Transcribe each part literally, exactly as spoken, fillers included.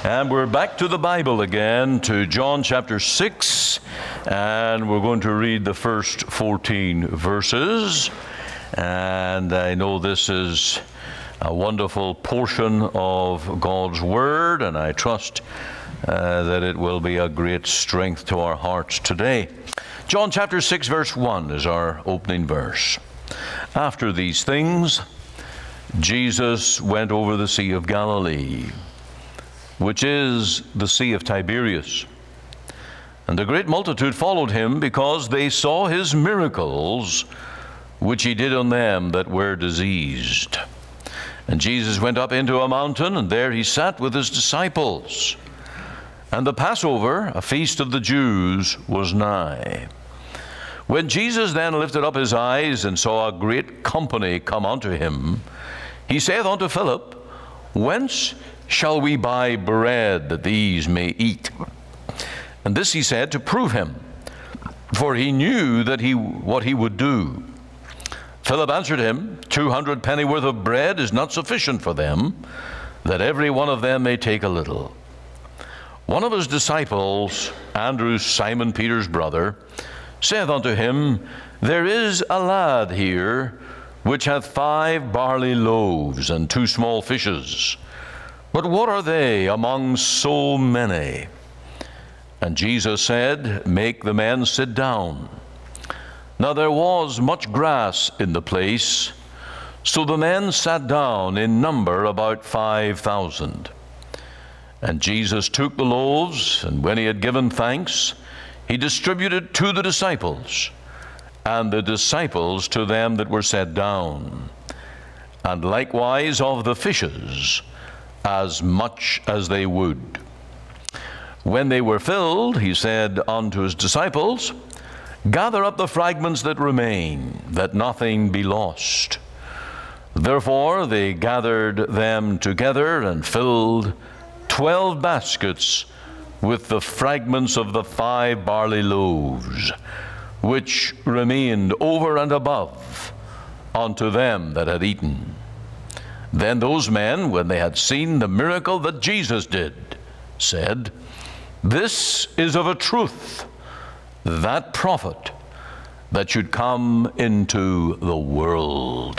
And we're back to the Bible again, to John chapter six, and we're going to read the first fourteen verses. And I know this is a wonderful portion of God's Word, and I trust uh, that it will be a great strength to our hearts today. John chapter six, verse one is our opening verse. After these things, Jesus went over the Sea of Galilee, which is the Sea of Tiberias. And a great multitude followed him, because they saw his miracles, which he did on them that were diseased. And Jesus went up into a mountain, and there he sat with his disciples. And the Passover, a feast of the Jews, was nigh. When Jesus then lifted up his eyes, and saw a great company come unto him, he saith unto Philip, Whence shall we buy bread that these may eat? And this he said to prove him, for he knew that he what he would do. Philip answered him, Two hundred pennyworth of bread is not sufficient for them, that every one of them may take a little. One of his disciples, Andrew, Simon Peter's brother, saith unto him, There is a lad here, which hath five barley loaves and two small fishes. But what are they among so many? And Jesus said, Make the men sit down. Now there was much grass in the place, so the men sat down in number about five thousand. And Jesus took the loaves, and when he had given thanks, he distributed to the disciples, and the disciples to them that were set down, and likewise of the fishes, as much as they would. When they were filled, he said unto his disciples, Gather up the fragments that remain, that nothing be lost. Therefore they gathered them together, and filled twelve baskets with the fragments of the five barley loaves, which remained over and above unto them that had eaten. Then those men, when they had seen the miracle that Jesus did, said, This is of a truth that prophet that should come into the world.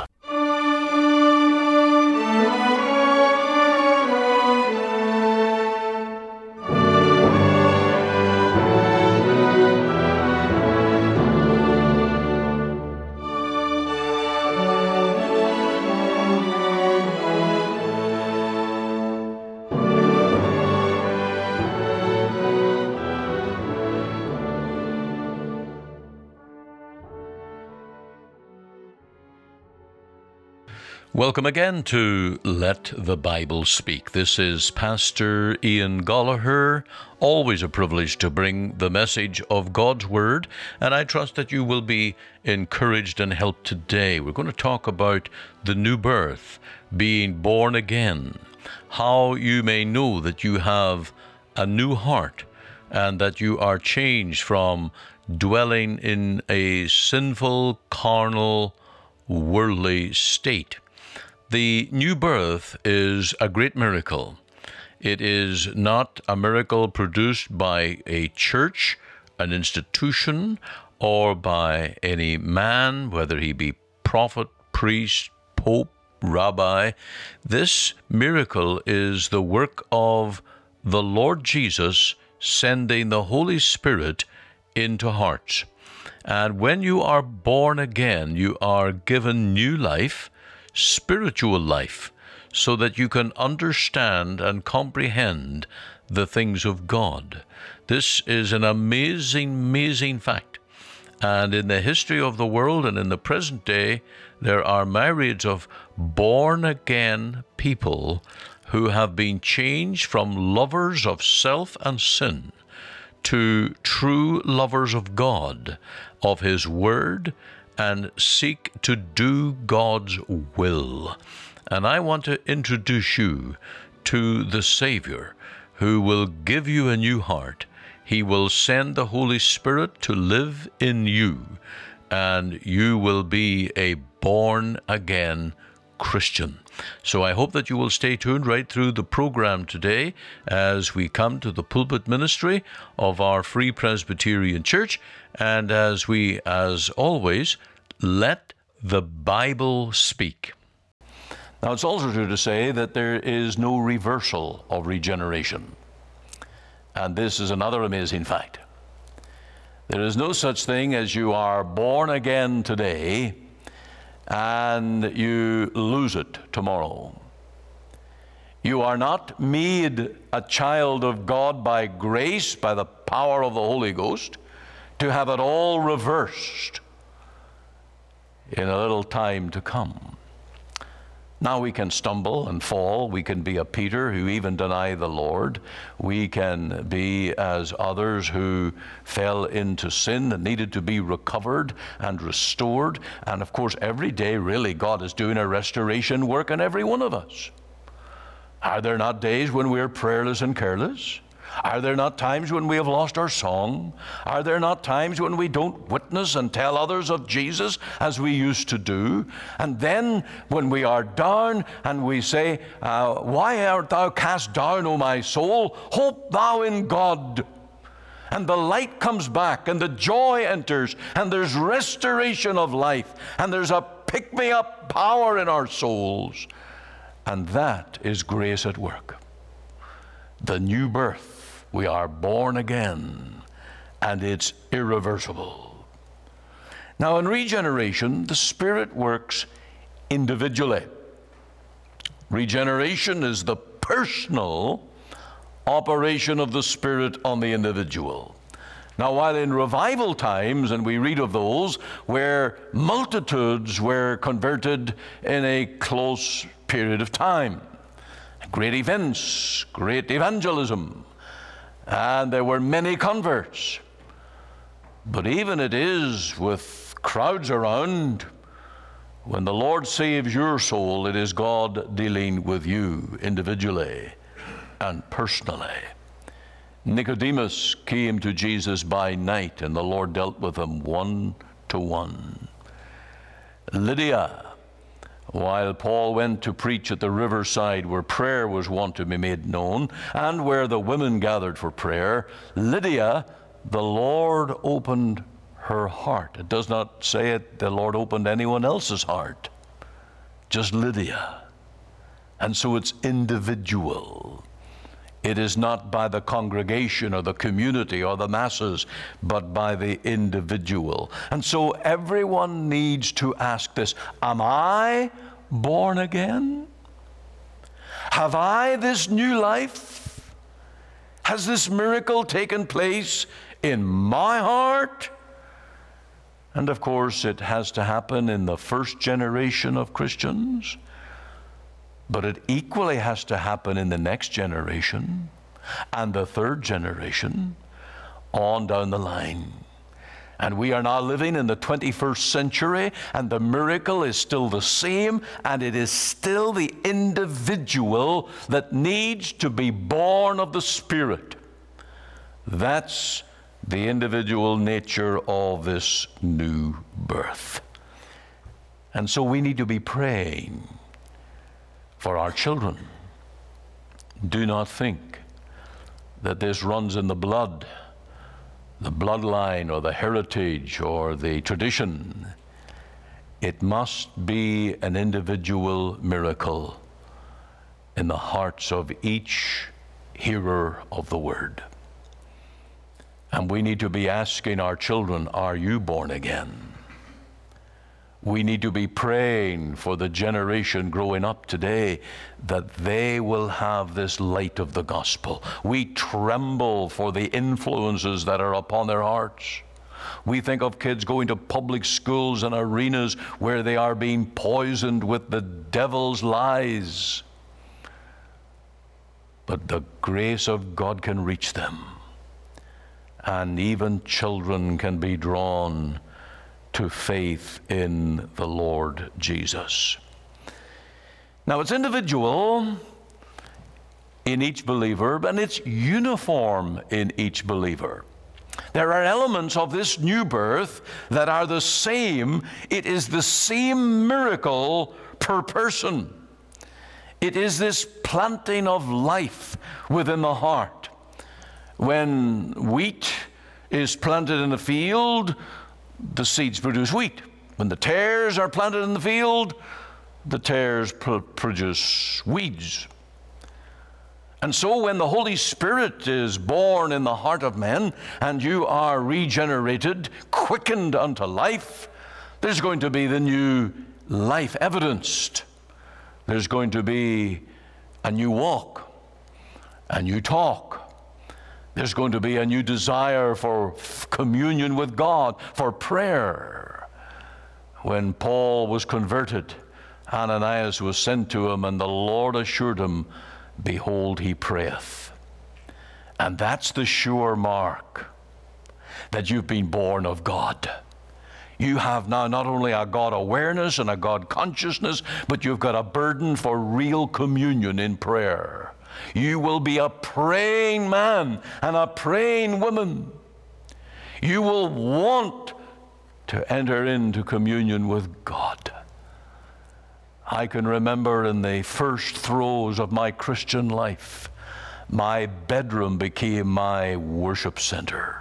Welcome again to Let the Bible Speak. This is Pastor Ian Gallagher. Always a privilege to bring the message of God's Word, and I trust that you will be encouraged and helped today. We're going to talk about the new birth, being born again, how you may know that you have a new heart and that you are changed from dwelling in a sinful, carnal, worldly state. The new birth is a great miracle. It is not a miracle produced by a church, an institution, or by any man, whether he be prophet, priest, pope, rabbi. This miracle is the work of the Lord Jesus sending the Holy Spirit into hearts. And when you are born again, you are given new life, spiritual life, so that you can understand and comprehend the things of God. This is an amazing, amazing fact. And in the history of the world and in the present day, there are myriads of born-again people who have been changed from lovers of self and sin to true lovers of God, of His Word, and seek to do God's will. And I want to introduce you to the Savior, who will give you a new heart. He will send the Holy Spirit to live in you, and you will be a born-again Christian. So I hope that you will stay tuned right through the program today as we come to the pulpit ministry of our Free Presbyterian Church, and as we, as always, let the Bible speak. Now, it's also true to say that there is no reversal of regeneration. And this is another amazing fact. There is no such thing as you are born again today and you lose it tomorrow. You are not made a child of God by grace, by the power of the Holy Ghost, to have it all reversed in a little time to come. Now we can stumble and fall. We can be a Peter who even denied the Lord. We can be as others who fell into sin and needed to be recovered and restored. And of course, every day, really, God is doing a restoration work in every one of us. Are there not days when we are prayerless and careless? Are there not times when we have lost our song? Are there not times when we don't witness and tell others of Jesus as we used to do? And then when we are down and we say, uh, why art thou cast down, O my soul? Hope thou in God. And the light comes back and the joy enters and there's restoration of life and there's a pick-me-up power in our souls. And that is grace at work. The new birth. We are born again, and it's irreversible. Now, in regeneration, the Spirit works individually. Regeneration is the personal operation of the Spirit on the individual. Now, while in revival times, and we read of those, where multitudes were converted in a close period of time, great events, great evangelism, and there were many converts. But even it is with crowds around, when the Lord saves your soul, it is God dealing with you individually and personally. Nicodemus came to Jesus by night, and the Lord dealt with him one to one. Lydia, while Paul went to preach at the riverside where prayer was wont to be made known, and where the women gathered for prayer, Lydia, the Lord opened her heart. It does not say it, the Lord opened anyone else's heart, just Lydia. And so it's individual. It is not by the congregation or the community or the masses, but by the individual. And so everyone needs to ask this: am I born again? Have I this new life? Has this miracle taken place in my heart? And of course, it has to happen in the first generation of Christians. But it equally has to happen in the next generation and the third generation on down the line. And we are now living in the twenty-first century, and the miracle is still the same, and it is still the individual that needs to be born of the Spirit. That's the individual nature of this new birth. And so we need to be praying for our children. Do not think that this runs in the blood, the bloodline or the heritage or the tradition. It must be an individual miracle in the hearts of each hearer of the word. And we need to be asking our children, are you born again? We need to be praying for the generation growing up today that they will have this light of the gospel. We tremble for the influences that are upon their hearts. We think of kids going to public schools and arenas where they are being poisoned with the devil's lies. But the grace of God can reach them, and even children can be drawn to faith in the Lord Jesus. Now, it's individual in each believer, and it's uniform in each believer. There are elements of this new birth that are the same. It is the same miracle per person. It is this planting of life within the heart. When wheat is planted in a field, the seeds produce wheat. When the tares are planted in the field, the tares pr- produce weeds. And so when the Holy Spirit is born in the heart of men and you are regenerated, quickened unto life, there's going to be the new life evidenced. There's going to be a new walk, a new talk. There's going to be a new desire for communion with God, for prayer. When Paul was converted, Ananias was sent to him, and the Lord assured him, behold, he prayeth. And that's the sure mark that you've been born of God. You have now not only a God awareness and a God consciousness, but you've got a burden for real communion in prayer. You will be a praying man and a praying woman. You will want to enter into communion with God. I can remember in the first throes of my Christian life, my bedroom became my worship center.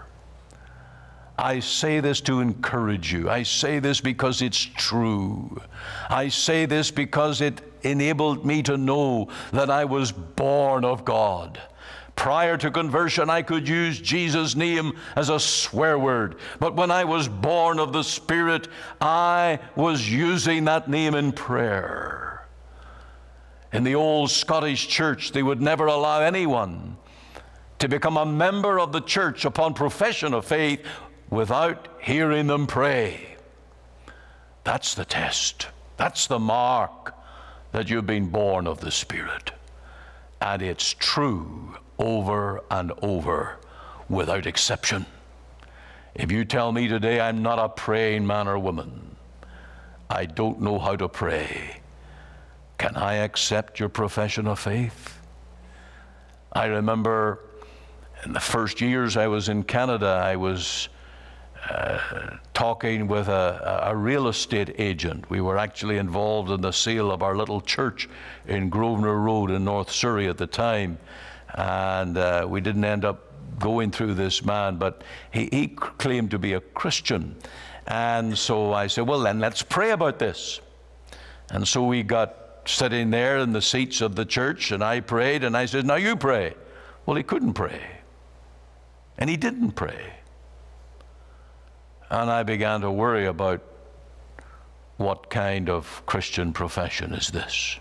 I say this to encourage you. I say this because it's true. I say this because it enabled me to know that I was born of God. Prior to conversion, I could use Jesus' name as a swear word. But when I was born of the Spirit, I was using that name in prayer. In the old Scottish church, they would never allow anyone to become a member of the church upon profession of faith without hearing them pray. That's the test. That's the mark that you've been born of the Spirit. And it's true over and over without exception. If you tell me today I'm not a praying man or woman, I don't know how to pray, can I accept your profession of faith? I remember in the first years I was in Canada, I was Uh, talking with a, a real estate agent. We were actually involved in the sale of our little church in Grosvenor Road in North Surrey at the time, and uh, we didn't end up going through this man, but he, he claimed to be a Christian. And so I said, well then let's pray about this. And so we got sitting there in the seats of the church, and I prayed, and I said, now you pray. Well, he couldn't pray, and he didn't pray. And I began to worry about what kind of Christian profession is this.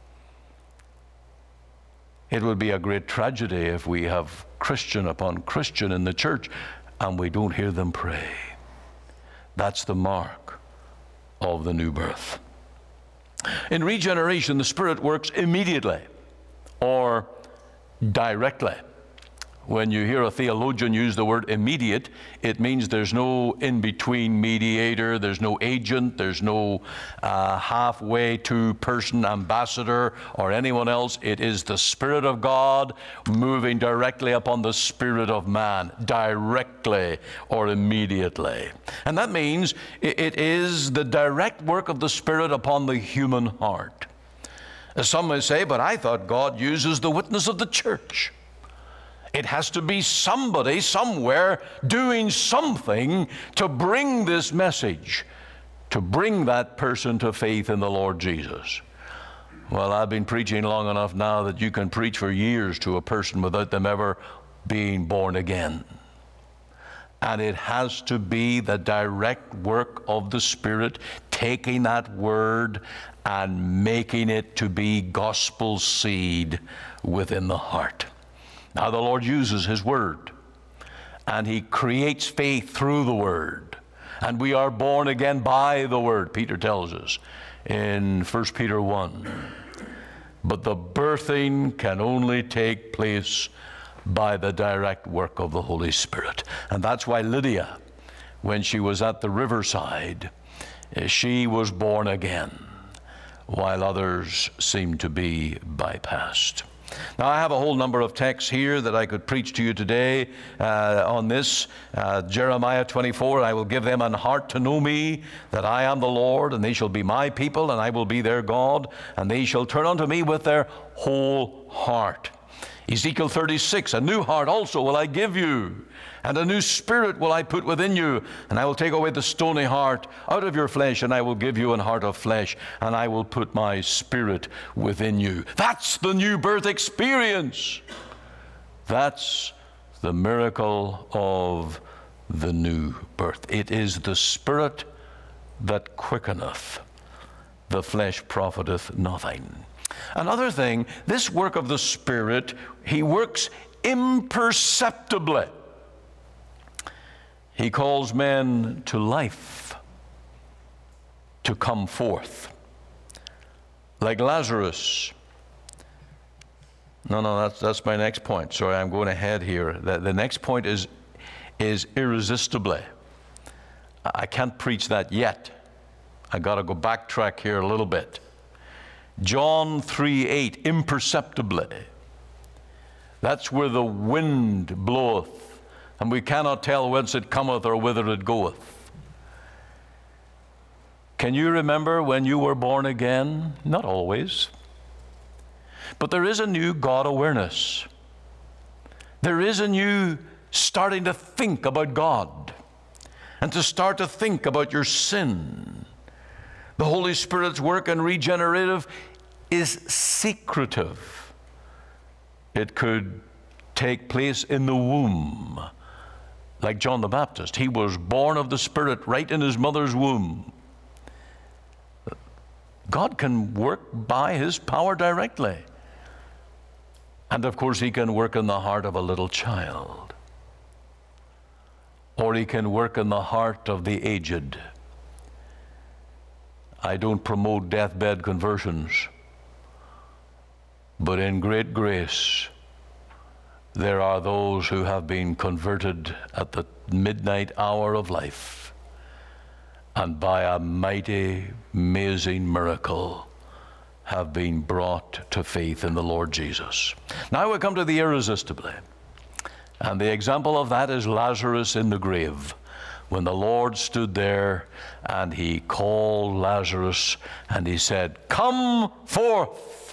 It would be a great tragedy if we have Christian upon Christian in the church and we don't hear them pray. That's the mark of the new birth. In regeneration, the Spirit works immediately or directly. When you hear a theologian use the word immediate, it means there's no in-between mediator, there's no agent, there's no uh, halfway to person ambassador or anyone else. It is the Spirit of God moving directly upon the spirit of man, directly or immediately. And that means it is the direct work of the Spirit upon the human heart. As some may say, but I thought God uses the witness of the church. It has to be somebody somewhere doing something to bring this message, to bring that person to faith in the Lord Jesus. Well, I've been preaching long enough now that you can preach for years to a person without them ever being born again. And it has to be the direct work of the Spirit, taking that word and making it to be gospel seed within the heart. Now, the Lord uses His Word, and He creates faith through the Word. And we are born again by the Word, Peter tells us in First Peter one. But the birthing can only take place by the direct work of the Holy Spirit. And that's why Lydia, when she was at the riverside, she was born again, while others seemed to be bypassed. Now, I have a whole number of texts here that I could preach to you today uh, on this. Uh, Jeremiah twenty-four, I will give them an heart to know me, that I am the Lord, and they shall be my people, and I will be their God, and they shall turn unto me with their whole heart. Ezekiel thirty-six, a new heart also will I give you, and a new spirit will I put within you, and I will take away the stony heart out of your flesh, and I will give you an heart of flesh, and I will put my spirit within you. That's the new birth experience. That's the miracle of the new birth. It is the spirit that quickeneth, the flesh profiteth nothing. Another thing, this work of the Spirit, he works imperceptibly. He calls men to life, to come forth. Like Lazarus. No, no, that's, that's my next point. Sorry, I'm going ahead here. The, the next point is, is irresistibly. I can't preach that yet. I got to go backtrack here a little bit. John three eight, imperceptibly. That's where the wind bloweth, and we cannot tell whence it cometh or whither it goeth. Can you remember when you were born again? Not always. But there is a new God awareness. There is a new starting to think about God and to start to think about your sin. The Holy Spirit's work in regenerative is secretive. It could take place in the womb, like John the Baptist. He was born of the Spirit right in his mother's womb. God can work by his power directly. And of course, he can work in the heart of a little child. Or he can work in the heart of the aged. I don't promote deathbed conversions, but in great grace, there are those who have been converted at the midnight hour of life, and by a mighty, amazing miracle have been brought to faith in the Lord Jesus. Now we come to the irresistibly, and the example of that is Lazarus in the grave. When the Lord stood there and he called Lazarus and he said, "Come forth."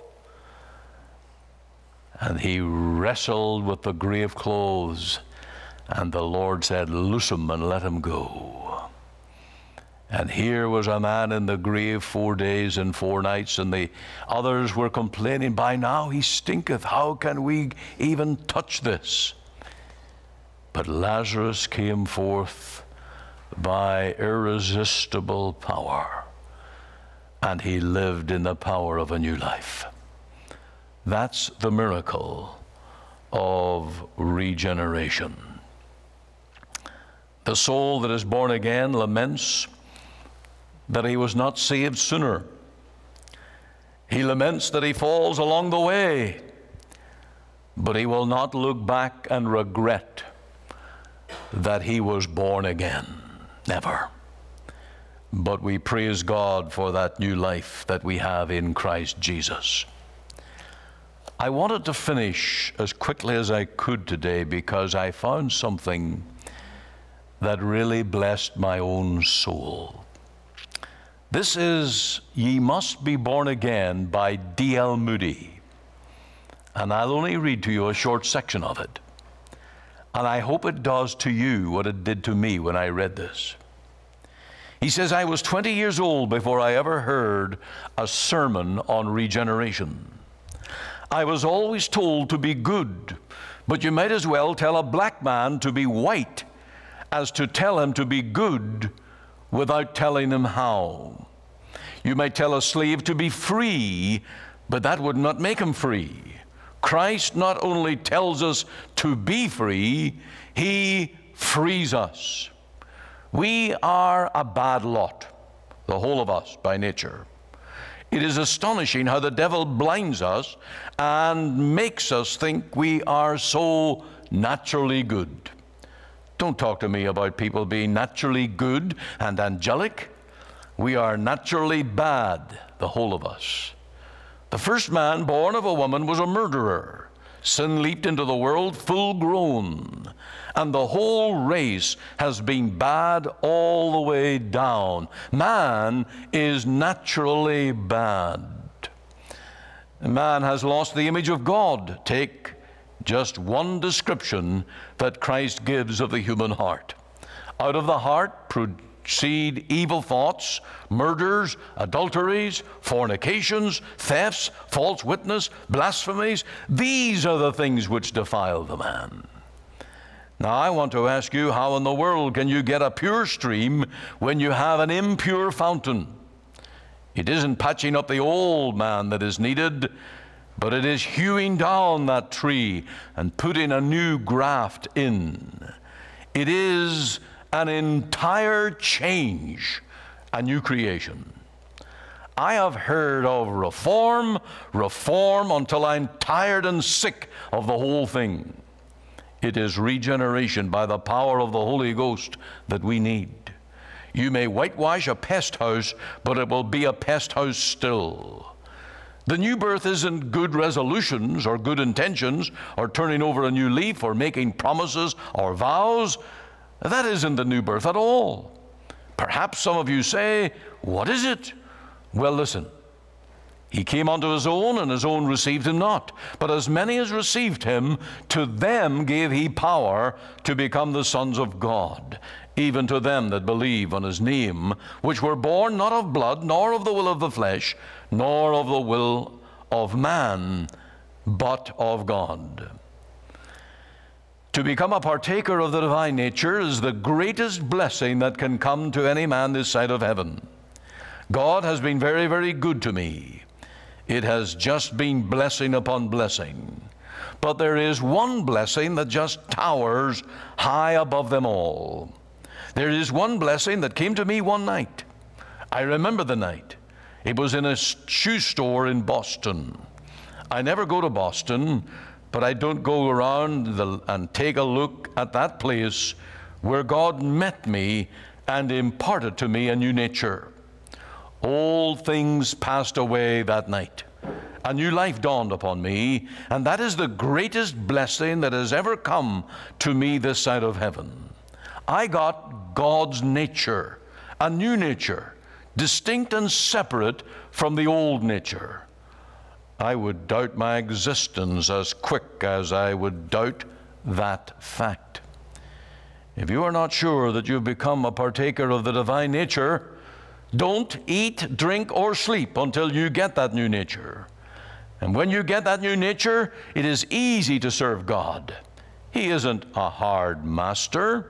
And he wrestled with the grave clothes, and the Lord said, "Loose him and let him go." And here was a man in the grave four days and four nights, and the others were complaining, "By now he stinketh. How can we even touch this?" But Lazarus came forth by irresistible power, and he lived in the power of a new life. That's the miracle of regeneration. The soul that is born again laments that he was not saved sooner. He laments that he falls along the way, but he will not look back and regret that he was born again. Never. But we praise God for that new life that we have in Christ Jesus. I wanted to finish as quickly as I could today because I found something that really blessed my own soul. This is Ye Must Be Born Again by D L Moody. And I'll only read to you a short section of it. And I hope it does to you what it did to me when I read this. He says, "I was twenty years old before I ever heard a sermon on regeneration. I was always told to be good, but you might as well tell a black man to be white as to tell him to be good without telling him how. You might tell a slave to be free, but that would not make him free. Christ not only tells us to be free, he frees us. We are a bad lot, the whole of us by nature. It is astonishing how the devil blinds us and makes us think we are so naturally good. Don't talk to me about people being naturally good and angelic. We are naturally bad, the whole of us. The first man born of a woman was a murderer. Sin leaped into the world full grown, and the whole race has been bad all the way down. Man is naturally bad. Man has lost the image of God. Take just one description that Christ gives of the human heart. Out of the heart proceed evil thoughts, murders, adulteries, fornications, thefts, false witness, blasphemies. These are the things which defile the man. Now I want to ask you, how in the world can you get a pure stream when you have an impure fountain? It isn't patching up the old man that is needed, but it is hewing down that tree and putting a new graft in. It is an entire change, a new creation. I have heard of reform, reform until I'm tired and sick of the whole thing. It is regeneration by the power of the Holy Ghost that we need. You may whitewash a pest house, but it will be a pest house still. The new birth isn't good resolutions or good intentions or turning over a new leaf or making promises or vows. That isn't the new birth at all. Perhaps some of you say, what is it? Well, listen. He came unto his own, and his own received him not. But as many as received him, to them gave he power to become the sons of God, even to them that believe on his name, which were born not of blood, nor of the will of the flesh, nor of the will of man, but of God. To become a partaker of the divine nature is the greatest blessing that can come to any man this side of heaven. God has been very, very good to me. It has just been blessing upon blessing. But there is one blessing that just towers high above them all. There is one blessing that came to me one night. I remember the night. It was in a shoe store in Boston. I never go to Boston, but I don't go around the, and take a look at that place where God met me and imparted to me a new nature. Old things passed away that night. A new life dawned upon me, and that is the greatest blessing that has ever come to me this side of heaven. I got God's nature, a new nature, distinct and separate from the old nature. I would doubt my existence as quick as I would doubt that fact. If you are not sure that you've become a partaker of the divine nature, don't eat, drink, or sleep until you get that new nature. And when you get that new nature, it is easy to serve God. He isn't a hard master.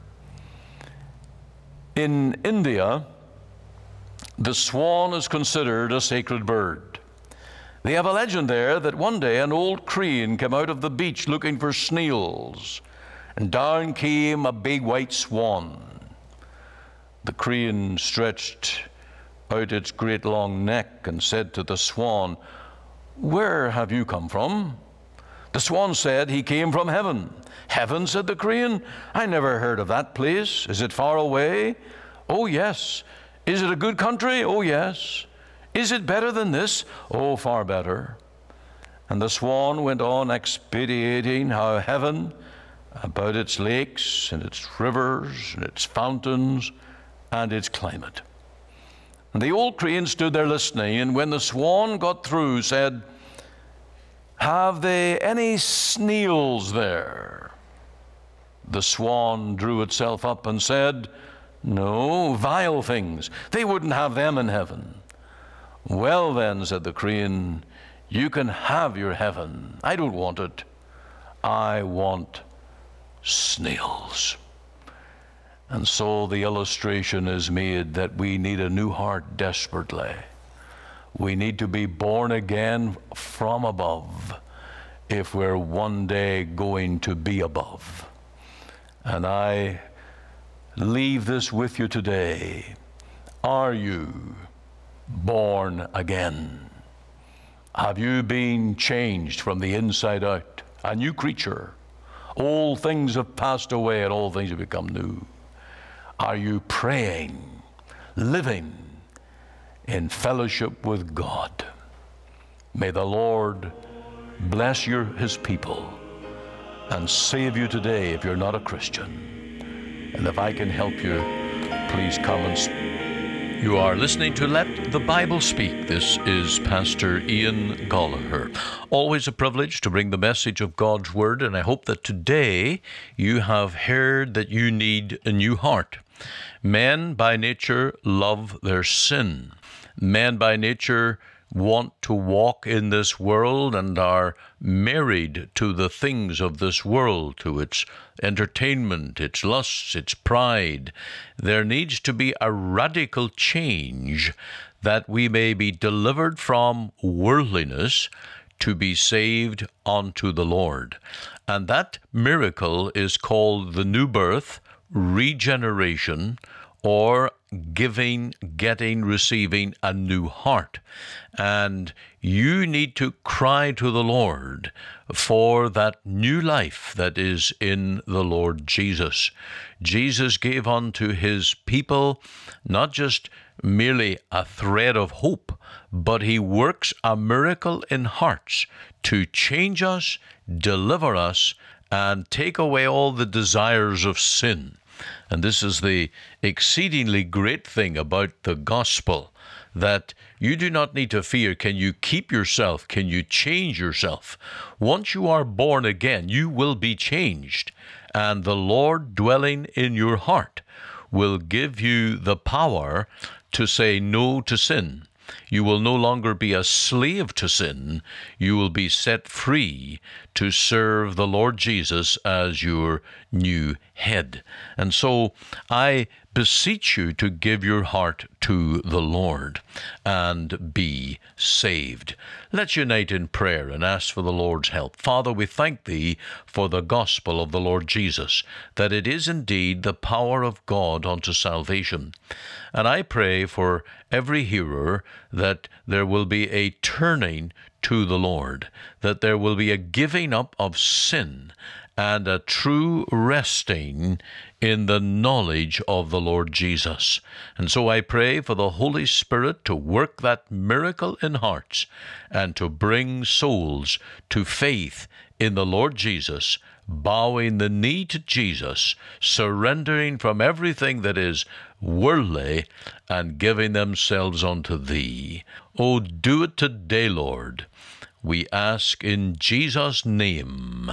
In India, the swan is considered a sacred bird. They have a legend there that one day an old crane came out of the beach looking for snails, and down came a big white swan. The crane stretched out its great long neck and said to the swan, "Where have you come from?" The swan said he came from heaven. "Heaven," said the crane, "I never heard of that place. Is it far away?" "Oh, yes." "Is it a good country?" "Oh, yes." "Is it better than this?" "Oh, far better." And the swan went on expatiating how heaven, about its lakes and its rivers and its fountains and its climate. And the old crane stood there listening, and when the swan got through, said, "Have they any snails there?" The swan drew itself up and said, "No, vile things. They wouldn't have them in heaven." "Well then," said the crane, "you can have your heaven. I don't want it. I want snails." And so the illustration is made that we need a new heart desperately. We need to be born again from above if we're one day going to be above. And I leave this with you today. Are you born again? Have you been changed from the inside out? A new creature. Old things have passed away and all things have become new. Are you praying, living in fellowship with God? May the Lord bless your, his people and save you today if you're not a Christian. And if I can help you, please come and speak. You are listening to Let the Bible Speak. This is Pastor Ian Goligher. Always a privilege to bring the message of God's Word, and I hope that today you have heard that you need a new heart. Men by nature love their sin. Men by nature want to walk in this world and are married to the things of this world, to its entertainment, its lusts, its pride. There needs to be a radical change that we may be delivered from worldliness to be saved unto the Lord. And that miracle is called the new birth, regeneration, or giving, getting, receiving a new heart. And you need to cry to the Lord for that new life that is in the Lord Jesus. Jesus gave unto his people not just merely a thread of hope, but he works a miracle in hearts to change us, deliver us, and take away all the desires of sin. And this is the exceedingly great thing about the gospel, that you do not need to fear, can you keep yourself? Can you change yourself? Once you are born again, you will be changed. And the Lord dwelling in your heart will give you the power to say no to sin. You will no longer be a slave to sin. You will be set free to serve the Lord Jesus as your new head. And so I beseech you to give your heart to the Lord and be saved. Let's unite in prayer and ask for the Lord's help. Father, we thank thee for the gospel of the Lord Jesus, that it is indeed the power of God unto salvation. And I pray for every hearer that there will be a turning to the Lord, that there will be a giving up of sin and a true resting in the knowledge of the Lord Jesus. And so I pray for the Holy Spirit to work that miracle in hearts and to bring souls to faith in the Lord Jesus, bowing the knee to Jesus, surrendering from everything that is worldly and giving themselves unto thee. Oh, do it today, Lord. We ask in Jesus' name.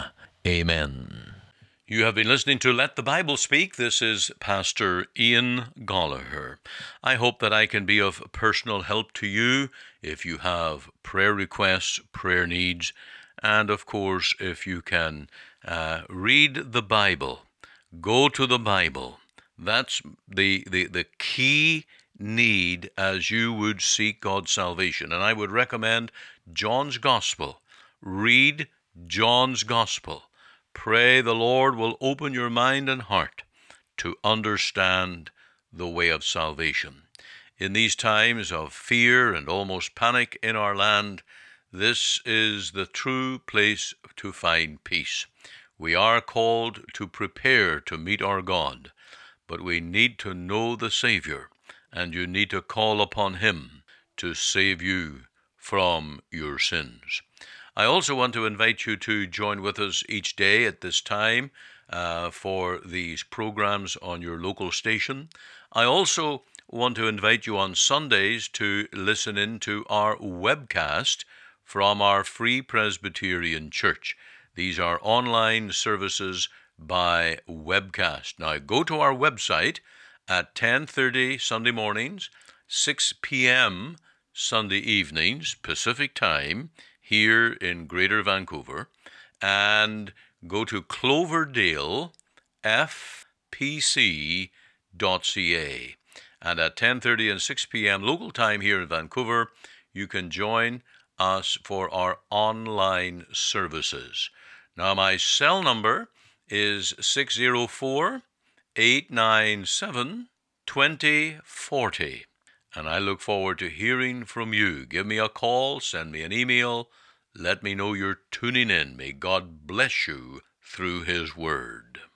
Amen. You have been listening to Let the Bible Speak. This is Pastor Ian Goligher. I hope that I can be of personal help to you if you have prayer requests, prayer needs, and of course, if you can uh, read the Bible, go to the Bible. That's the, the, the key need as you would seek God's salvation. And I would recommend John's Gospel. Read John's Gospel. Pray the Lord will open your mind and heart to understand the way of salvation. In these times of fear and almost panic in our land, this is the true place to find peace. We are called to prepare to meet our God, but we need to know the Savior, and you need to call upon him to save you from your sins. I also want to invite you to join with us each day at this time uh, for these programs on your local station. I also want to invite you on Sundays to listen in to our webcast from our Free Presbyterian Church. These are online services by webcast. Now go to our website at ten thirty Sunday mornings, six p.m. Sunday evenings, Pacific Time, here in Greater Vancouver, and go to cloverdale f p c dot c a. And at ten thirty and six p.m. local time here in Vancouver, you can join us for our online services. Now, my cell number is six oh four, eight nine seven, two oh four oh. And I look forward to hearing from you. Give me a call, send me an email. Let me know you're tuning in. May God bless you through his word.